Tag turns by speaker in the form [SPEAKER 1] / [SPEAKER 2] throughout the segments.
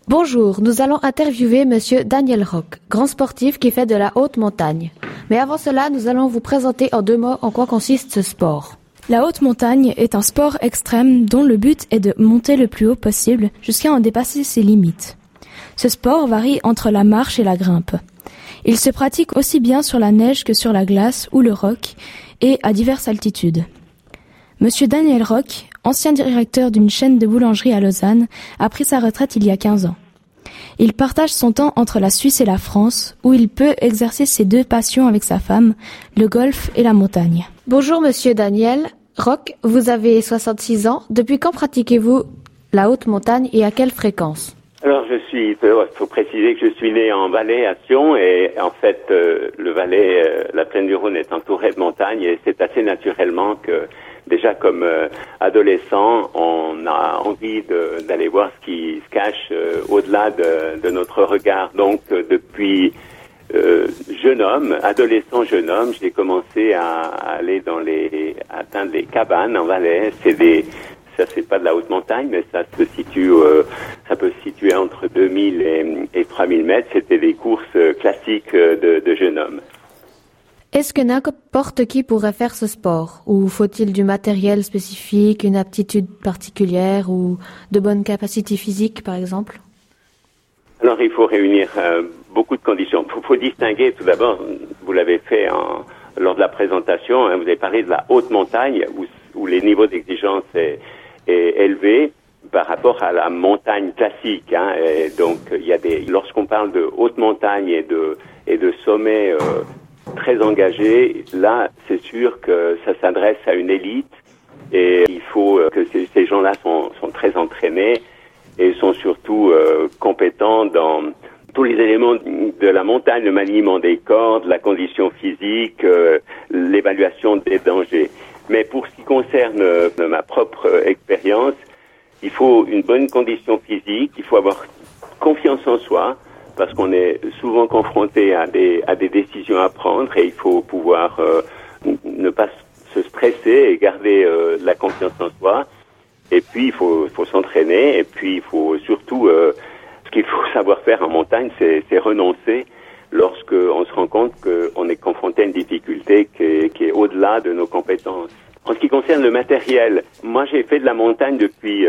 [SPEAKER 1] Bonjour, nous allons interviewer Monsieur Daniel Roch, grand sportif qui fait de la haute montagne. Mais avant cela, nous allons vous présenter en 2 mots en quoi consiste ce sport.
[SPEAKER 2] La haute montagne est un sport extrême dont le but est de monter le plus haut possible jusqu'à en dépasser ses limites. Ce sport varie entre la marche et la grimpe. Il se pratique aussi bien sur la neige que sur la glace ou le roc et à diverses altitudes. Monsieur Daniel Roch, ancien directeur d'une chaîne de boulangerie à Lausanne, a pris sa retraite il y a 15 ans. Il partage son temps entre la Suisse et la France, où il peut exercer ses 2 passions avec sa femme, le golf et la montagne.
[SPEAKER 1] Bonjour Monsieur Daniel Roch, vous avez 66 ans. Depuis quand pratiquez-vous la haute montagne et à quelle fréquence?
[SPEAKER 3] Alors faut préciser que je suis né en Valais à Sion et en fait le Valais, la plaine du Rhône est entourée de montagnes et c'est assez naturellement que déjà comme adolescent, on a envie d'aller voir ce qui se cache au-delà de notre regard. Donc depuis adolescent jeune homme, j'ai commencé à aller atteindre les cabanes en Valais. Ça c'est pas de la haute montagne, mais ça peut se situer entre 2000 et 3000 mètres. C'était des courses classiques de jeunes hommes.
[SPEAKER 1] Est-ce que n'importe qui pourrait faire ce sport? Ou faut-il du matériel spécifique, une aptitude particulière ou de bonnes capacités physiques, par exemple?
[SPEAKER 3] Alors, il faut réunir beaucoup de conditions. Il faut distinguer, tout d'abord, vous l'avez fait lors de la présentation, vous avez parlé de la haute montagne, où les niveaux d'exigence est élevé par rapport à la montagne classique. Et donc, lorsqu'on parle de haute montagne et de sommets très engagés, là, c'est sûr que ça s'adresse à une élite et il faut que ces gens-là sont très entraînés et sont surtout compétents dans tous les éléments de la montagne, le maniement des cordes, la condition physique, l'évaluation des dangers. Mais pour ce qui concerne ma propre expérience, il faut une bonne condition physique, il faut avoir confiance en soi, parce qu'on est souvent confronté à des décisions à prendre et il faut pouvoir ne pas se stresser et garder la confiance en soi. Et puis il faut s'entraîner et puis il faut surtout ce qu'il faut savoir faire en montagne, c'est renoncer lorsqu'on se rend compte qu'on est confronté à une difficulté qui est au-delà de nos compétences. En ce qui concerne le matériel, moi j'ai fait de la montagne depuis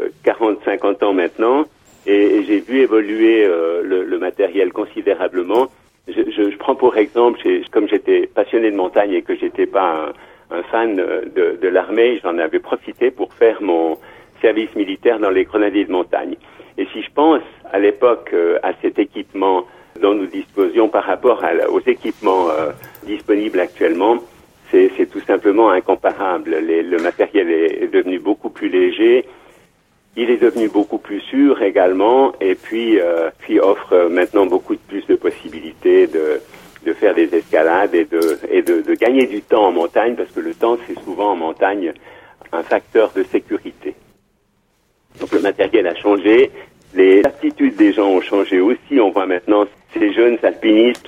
[SPEAKER 3] 40-50 ans maintenant. Et j'ai vu évoluer le matériel considérablement. Je prends pour exemple, comme j'étais passionné de montagne et que j'étais pas un fan de l'armée, j'en avais profité pour faire mon service militaire dans les grenadiers de montagne. Et si je pense à l'époque à cet équipement dont nous disposions par rapport aux équipements disponibles actuellement, c'est tout simplement incomparable. Le matériel est devenu beaucoup plus léger. Il est devenu beaucoup plus sûr également et puis offre maintenant beaucoup plus de possibilités de faire des escalades et de gagner du temps en montagne parce que le temps c'est souvent en montagne un facteur de sécurité. Donc le matériel a changé, les aptitudes des gens ont changé aussi. On voit maintenant ces jeunes alpinistes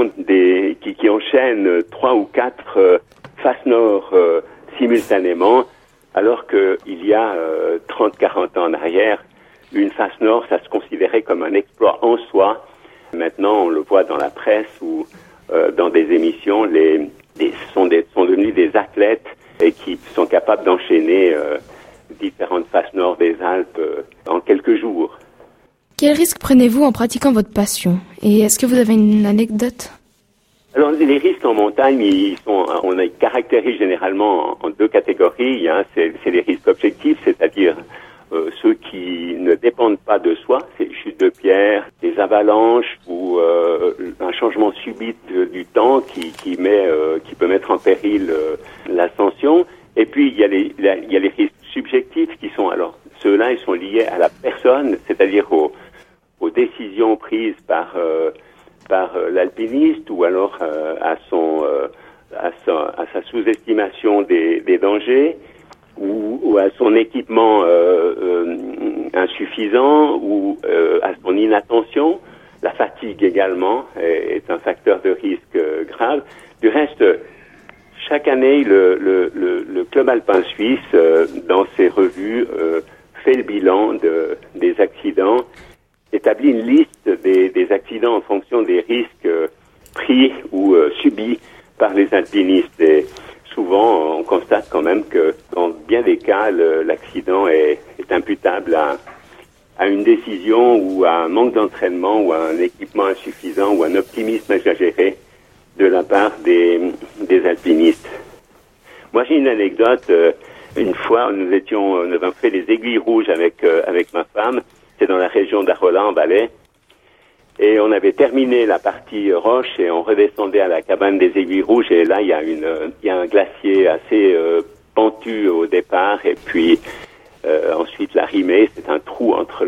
[SPEAKER 3] qui enchaînent 3 ou 4 faces nord simultanément. Alors qu'il y a 30-40 ans en arrière, une face nord, ça se considérait comme un exploit en soi. Maintenant, on le voit dans la presse ou dans des émissions, sont devenus des athlètes et qui sont capables d'enchaîner différentes faces nord des Alpes en quelques jours.
[SPEAKER 2] Quel risque prenez-vous en pratiquant votre passion? Et est-ce que vous avez une anecdote?
[SPEAKER 3] Alors les risques en montagne, on les caractérise généralement en 2 catégories. C'est les risques objectifs, c'est-à-dire ceux qui ne dépendent pas de soi, c'est les chutes de pierres, des avalanches ou un changement subit du temps qui peut mettre en péril l'ascension. Et puis il y a les risques subjectifs qui sont ceux-là ils sont liés à la personne, c'est-à-dire aux décisions prises par l'alpiniste ou alors à sa sous-estimation des dangers ou à son équipement insuffisant ou à son inattention. La fatigue également est un facteur de risque grave. Du reste, chaque année, le Club alpin suisse, dans ses revues, fait le bilan des accidents. établi une liste des accidents en fonction des risques pris ou subis par les alpinistes. Et souvent, on constate quand même que dans bien des cas, l'accident est imputable à une décision ou à un manque d'entraînement ou à un équipement insuffisant ou un optimisme exagéré de la part des alpinistes. Moi, j'ai une anecdote. Une fois, nous avons fait les Aiguilles Rouges avec ma femme. C'est dans la région d'Arolla, en Valais. Et on avait terminé la partie roche et on redescendait à la cabane des Aiguilles Rouges. Et là, il y a un glacier assez pentu au départ. Et puis, ensuite, l'arrimée, c'est un trou entre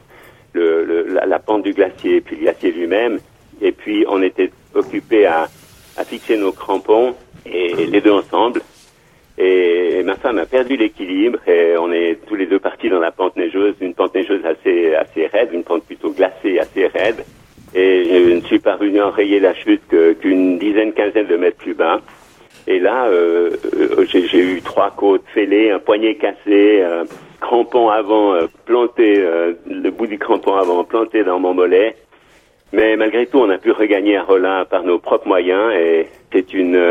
[SPEAKER 3] la pente du glacier et puis le glacier lui-même. Et puis, on était occupés à fixer nos crampons, et les deux ensemble. Et ma femme a perdu l'équilibre et on est tous les deux partis dans la pente neigeuse, une pente neigeuse assez raide, une pente plutôt glacée, assez raide. Et je ne suis parvenu à enrayer la chute qu'une quinzaine de mètres plus bas. Et là, j'ai eu 3 côtes fêlées, un poignet cassé, un crampon avant planté, le bout du crampon avant planté dans mon mollet. Mais malgré tout, on a pu regagner Arolla par nos propres moyens et c'est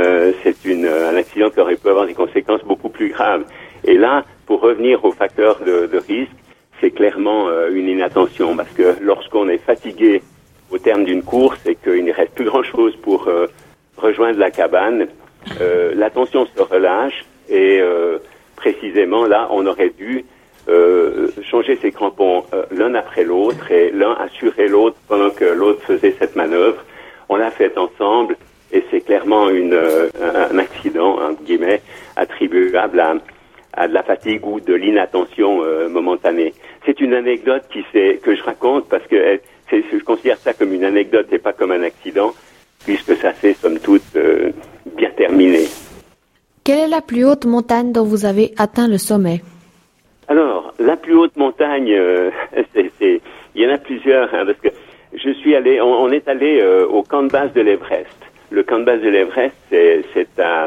[SPEAKER 3] un accident qui aurait pu avoir des conséquences beaucoup plus graves. Et là, pour revenir aux facteurs de risque, c'est clairement une inattention parce que lorsqu'on est fatigué au terme d'une course et qu'il ne reste plus grand-chose pour rejoindre la cabane, l'attention se relâche et précisément là, on aurait dû changer ses crampons l'un après l'autre et l'un assurer l'autre pendant que l'autre faisait cette manœuvre. On l'a fait ensemble et c'est clairement un accident, entre guillemets, attribuable à de la fatigue ou de l'inattention momentanée. C'est une anecdote que je raconte parce que je considère ça comme une anecdote et pas comme un accident puisque ça s'est somme toute bien terminé.
[SPEAKER 1] Quelle est la plus haute montagne dont vous avez atteint le sommet?
[SPEAKER 3] Alors, la plus haute montagne, il y en a plusieurs, hein, parce que on est allé au camp de base de l'Everest. Le camp de base de l'Everest, c'est à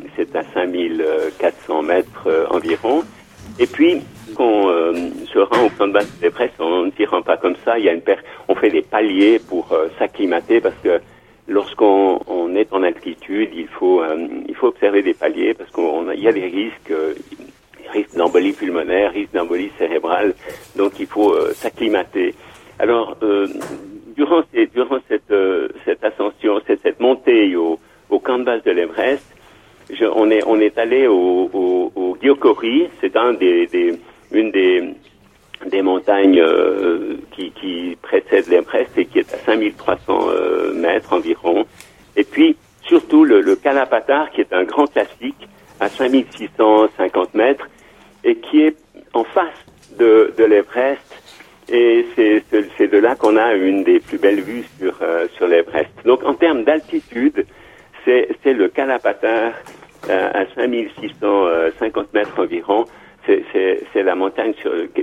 [SPEAKER 3] 5400 mètres environ. Et puis, quand on se rend au camp de base de l'Everest, on ne s'y rend pas comme ça. On fait des paliers pour s'acclimater, parce que lorsqu'on est en altitude, il faut observer des paliers, parce qu'il y a des risques d'embolie pulmonaire, risque d'embolie cérébrale, donc il faut s'acclimater. Alors, durant cette ascension, cette montée au camp de base de l'Everest, on est allé au Gyokori, c'est une des montagnes qui précède l'Everest et qui est à 5300 mètres environ. Et puis, surtout le Kalapatar, qui est un grand classique, à 5650 mètres, et qui est en face de l'Everest, et c'est de là qu'on a une des plus belles vues sur l'Everest. Donc en termes d'altitude, c'est le Kalapatar à 5650 mètres environ. C'est la montagne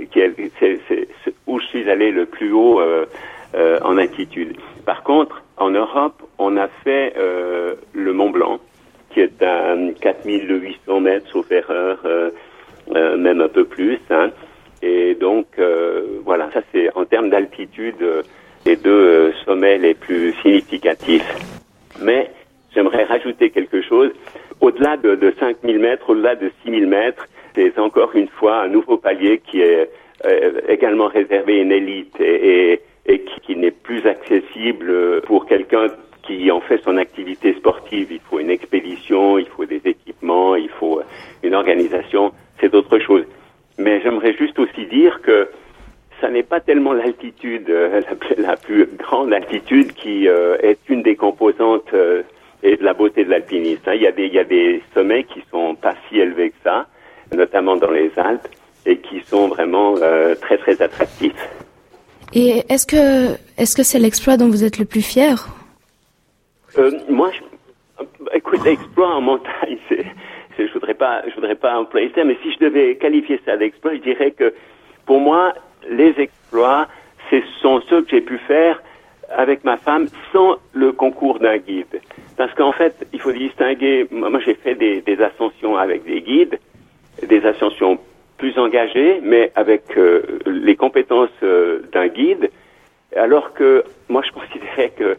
[SPEAKER 3] où je suis allé le plus haut en altitude. Par contre, en Europe, on a fait le Mont Blanc, qui est à 4800 mètres, sauf erreur, même un peu plus, hein. Et donc, voilà, ça c'est en termes d'altitude les deux sommets les plus significatifs. Mais j'aimerais rajouter quelque chose. Au-delà de 5000 mètres, au-delà de 6000 mètres, c'est encore une fois un nouveau palier qui est également réservé à une élite et qui n'est plus accessible pour quelqu'un qui en fait son activité sportive. Il faut une expédition, il faut des équipements, il faut une organisation, c'est autre chose. Mais j'aimerais juste aussi dire que ça n'est pas tellement l'altitude, la plus grande altitude qui est une des composantes et de la beauté de l'alpinisme. Il y a des sommets qui sont pas si élevés que ça, notamment dans les Alpes, et qui sont vraiment très très attractifs.
[SPEAKER 2] Et est-ce que c'est l'exploit dont vous êtes le plus fier?
[SPEAKER 3] Moi, écoute, l'exploit en montagne, je voudrais pas employer ça, mais si je devais qualifier ça d'exploit, je dirais que pour moi, les exploits, ce sont ceux que j'ai pu faire avec ma femme sans le concours d'un guide. Parce qu'en fait, il faut distinguer, moi j'ai fait des ascensions avec des guides, des ascensions plus engagées, mais avec les compétences d'un guide, Alors que moi, je considérais que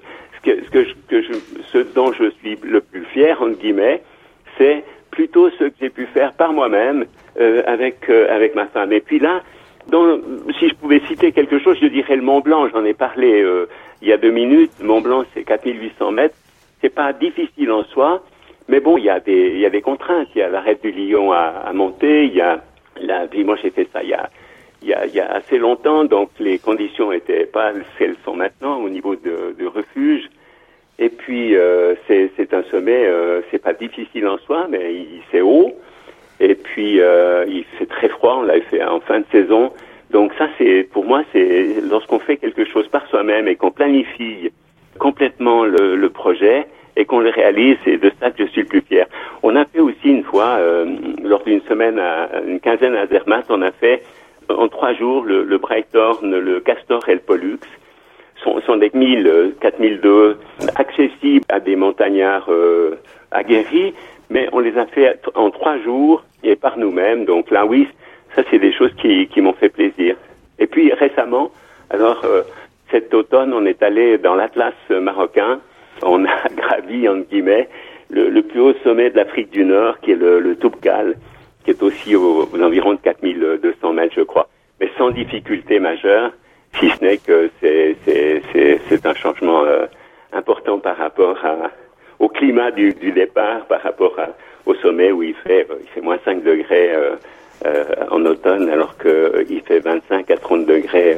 [SPEAKER 3] ce dont je suis le plus fier, entre guillemets, c'est plutôt ce que j'ai pu faire par moi-même avec ma femme. Et puis là, si je pouvais citer quelque chose, je dirais le Mont Blanc. J'en ai parlé il y a 2 minutes. Le Mont Blanc, c'est 4800 mètres. C'est pas difficile en soi, mais bon, il y a des contraintes. Il y a l'arête du Lion à monter. Puis moi, j'ai fait ça il y a assez longtemps, donc les conditions étaient pas celles sont maintenant au niveau de refuge. Et puis c'est un sommet, c'est pas difficile en soi, mais c'est haut. Et puis il fait très froid, on l'avait fait en fin de saison. Donc ça, pour moi, c'est lorsqu'on fait quelque chose par soi-même et qu'on planifie complètement le projet et qu'on le réalise, c'est de ça que je suis le plus fier. On a fait aussi une fois, lors d'une semaine, une quinzaine à Zermatt, on a fait en 3 jours le Breithorn, le Castor et le Pollux. Sont des 4002 accessibles à des montagnards aguerris, mais on les a fait en 3 jours et par nous-mêmes. Donc là, oui, ça c'est des choses qui m'ont fait plaisir. Et puis récemment, alors cet automne, on est allé dans l'Atlas marocain. On a gravi, entre guillemets, le plus haut sommet de l'Afrique du Nord, qui est le Toubkal, qui est aussi aux environs de 4200 mètres, je crois, mais sans difficulté majeure, si ce n'est que c'est un changement important par rapport au climat du départ, par rapport au sommet où il fait moins 5 degrés en automne, alors qu'il fait 25 à 30 degrés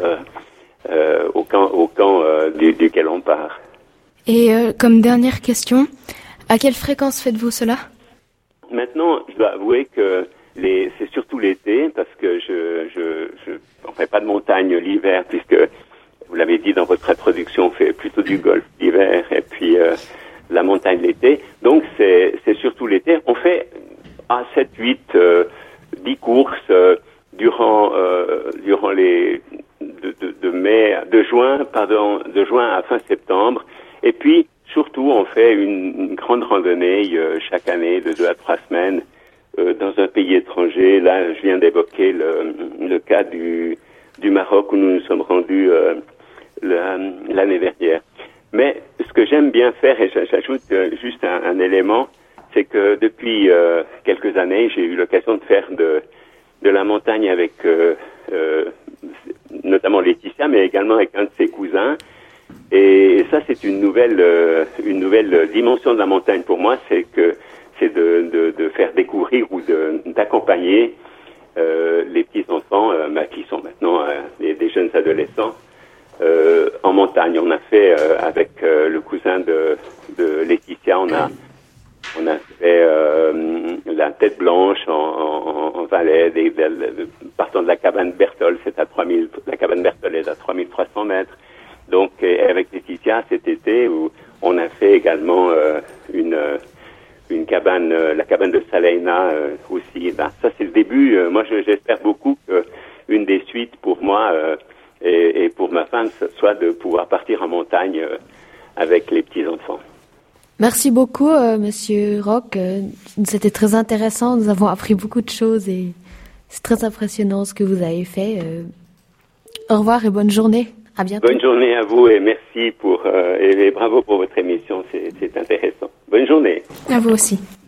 [SPEAKER 3] au camp duquel on part.
[SPEAKER 2] Et comme dernière question, à quelle fréquence faites-vous cela ?
[SPEAKER 3] Maintenant, je dois avouer que c'est surtout l'été, parce que on fait pas de montagne l'hiver, puisque vous l'avez dit dans votre introduction, on fait plutôt du golf l'hiver et puis la montagne l'été. Donc c'est surtout l'été. On fait 7, 8, 10 courses durant les de juin à fin septembre. Et puis surtout, on fait une grande randonnée chaque année de 2 à 3 semaines dans un pays étranger. Là, je viens d'évoquer le cas du Maroc où nous nous sommes rendus l'année dernière. Mais ce que j'aime bien faire, et j'ajoute juste un élément, c'est que depuis quelques années, j'ai eu l'occasion de faire de la montagne avec notamment Laetitia, mais également avec un de ses cousins. Et ça, c'est une nouvelle dimension de la montagne pour moi, c'est de faire découvrir ou d'accompagner les petits enfants qui sont maintenant des jeunes adolescents en montagne. On a fait avec le cousin de Laetitia, on a fait la Tête Blanche en Valais, partant de la cabane Berthold, la cabane Berthold est à 3300 mètres. Donc avec Laetitia cet été, où on a fait également une cabane, la cabane de Saleina aussi. Ça c'est le début. Moi j'espère beaucoup qu'une des suites pour moi et pour ma femme soit de pouvoir partir en montagne avec les petits enfants.
[SPEAKER 1] Merci beaucoup, Monsieur Roch. C'était très intéressant. Nous avons appris beaucoup de choses et c'est très impressionnant ce que vous avez fait. Au revoir et bonne journée. À bientôt.
[SPEAKER 3] Bonne journée à vous et merci et bravo pour votre émission. C'est intéressant. Bonne journée.
[SPEAKER 2] À vous aussi.